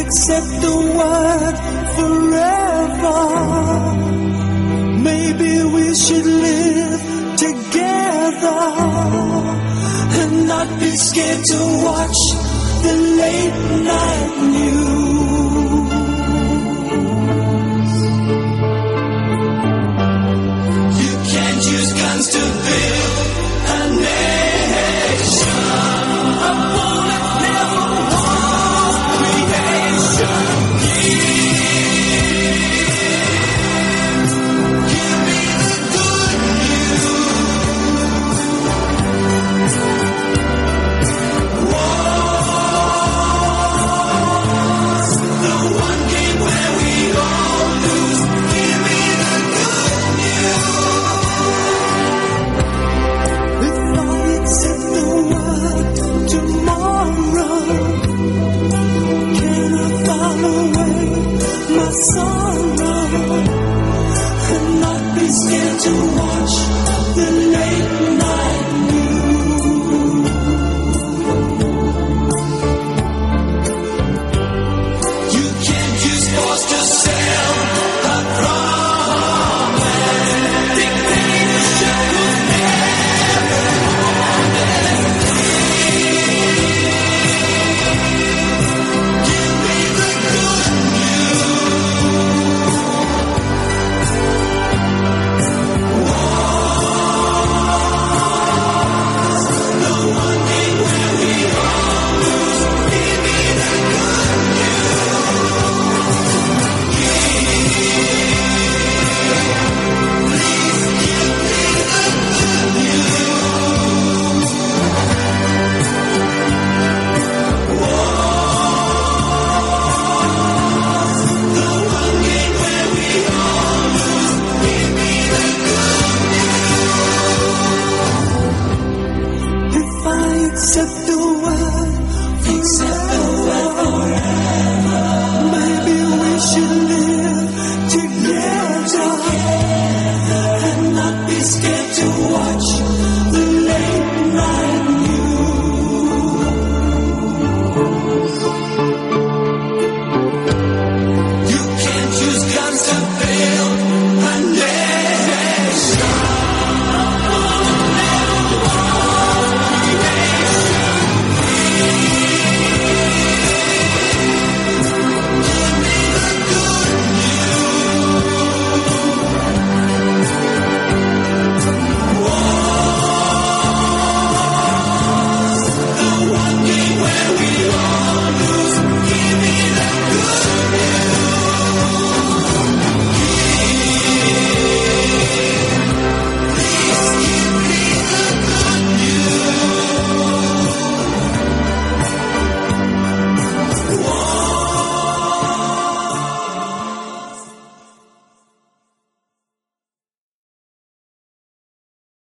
accept the word forever, maybe we should live together and not be scared to watch the late night news. You can't use guns to build a nation. A bullet never was creation. Give me the good news. War's the one game where we all lose. Give me the good news. If I accept the word tomorrow, can I file away my sorrow and not be scared to watch the late night news? You can't use force to sell a promise. Dictatorship will never honest. Give me the good news. War's the one game where we all lose. Give me the good If I accept